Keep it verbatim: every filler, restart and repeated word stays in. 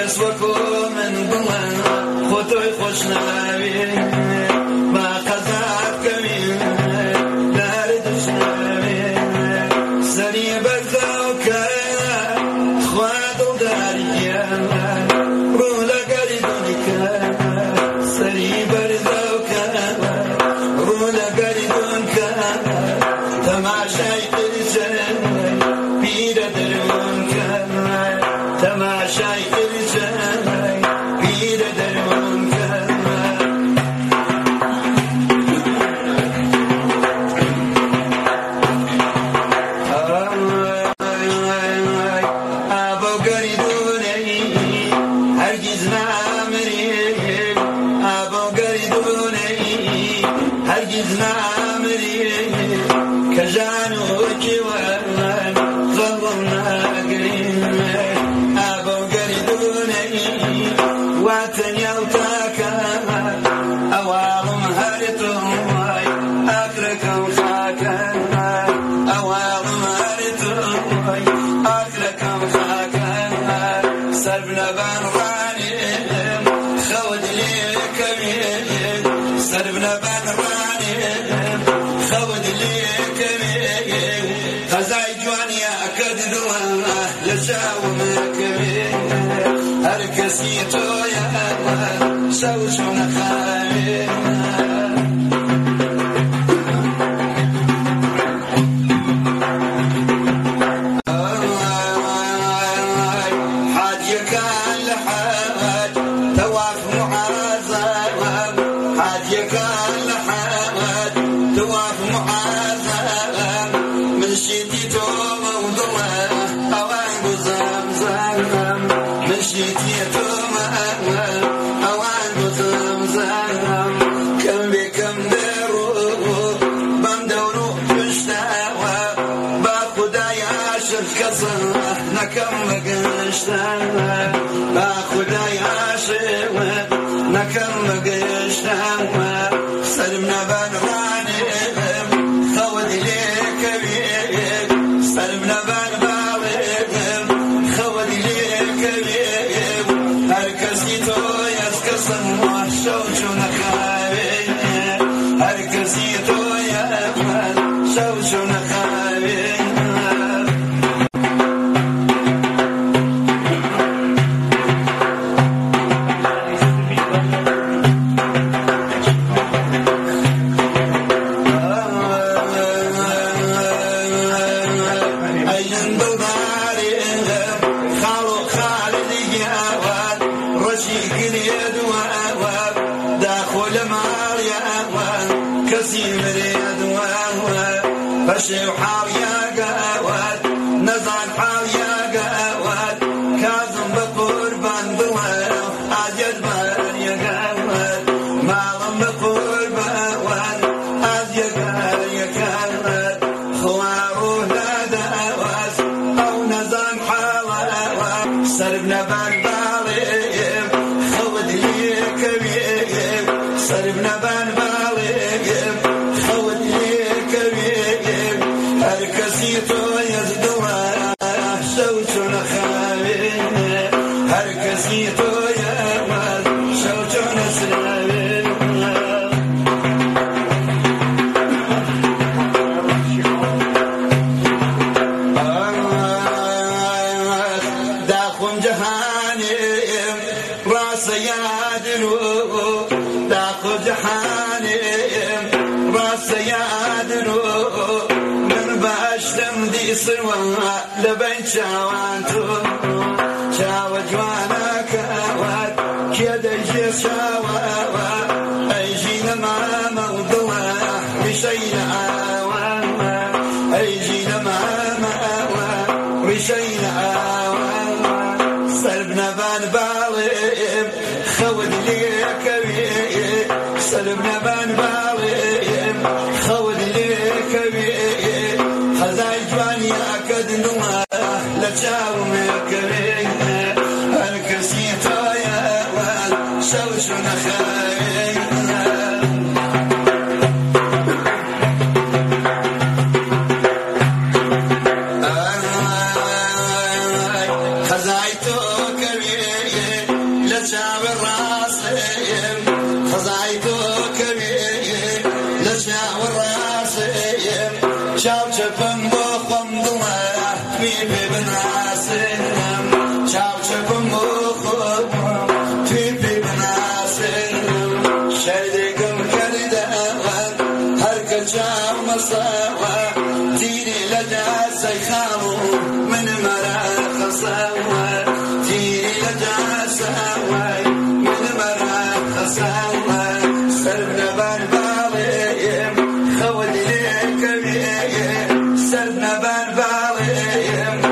کەس وەکۆ من بڵێ خۆ تۆی خۆش ناوێ با قەزات کەوێ لەهەر دژناوێ سەری بەرزەوکە خوا دڵداریە ڕوو لەگەری دڵیکە سەری بەرزەوکە ڕوو لەگەری دڵکە تەماشای کرجە پیرە دەروونکە تەماشای کرجە پیرە دەروونکە ئابە و گەریدونەی هەرگیز نامرێ ئابە و گەریدونەی هەرگیز نامرێ کە ژان و کێوان غەڵم ناگرێ ئابە و گەریدونەی وا تەنیا و تاکە ئەواڵم هەرتۆی ئاکرەکەم خاکە ئەواڵم هەرتۆی ئاکرەکەم خاکە سەر بنەبان ڕانێم خەوت لێکەوێت سەر بنەبان ڕانێم خەوت لێکەوێت قەزای جوانیا کەد دڵە لە چاومەکەوێت هەر کەسی تۆیە شەو چۆ نەخاوێت حاجیەکان لە حاج تەواف معازەوە حاجیەکان لە حاج تەواف معازەوە من شیتی تۆمە و دڵە ئەوان گوزەمزەم من شیتی تۆمە ئەوان گوزەمزەم کەم بێکەم دەڕوو بەم دەور و پشتەوە با خودای عاشق کەسە نەکەم بەگەشتەوە با خودای عاشق نەکەم بەگەشتەوە سەرم نەبەن ڕانێم خەوت لێکەوێت سەرم نەبەن باڵێم خەوت لێکەوێت هەر کەسی تۆی ئەس کەسم شەو چۆ نەخاوێت هەر کەسی تۆی شەو چۆ نەخاوێت بەشێو حاڵیا گاوات نەزان حاڵیا گاوات کازم بە قوربان بڵێ ئاجەت بەریە گاوات ماڵم بە قورباوات ئاجە گاریە گاوات خوا ڕوح ناداوات ئەو نەزان حاڵاوات سەر بنەبان باڵێم خەوت لێکەوێم سەر بنەبان باڵێم خەوت لێکەوێم هەر کەسی تۆی ئەس دڵە شەو چۆ نەخاوێت هەر کەسی تۆی شەو چۆ نەسراوێت داخۆم جەهانێم ڕاستە یادن و داخۆ جەهانێم ڕاستە یادن و من باشتم دیسڕوە لەبەن چاوان تۆ چاوە جوانەکەوات کێ دەیژێ چاوەوە ئەیژینە مامە و دڵە ڕیشەی لە ئاوە ئەیژینە مامەوە ڕیشەی لە ئاوە سەر بنەبان باڵێم خەوت لێکەوێت سەر بنەبان باڵێم خەوت لێکەوێت قەزای جوانیا کەد دڵە لە چاومەکەوێت هەر کەسی تۆیە شەو چۆ نەخاوێت قەزای تۆ کەوێت می ببناسم چاو چپم خوب توی ببناسم شردگم کردم هر کجا مساوا تیری لجا سیخامو من مرا خساوا تیری لجا ساوای من مرا خساوا سر نبان بالیم خود لکوی سر نبان بالیم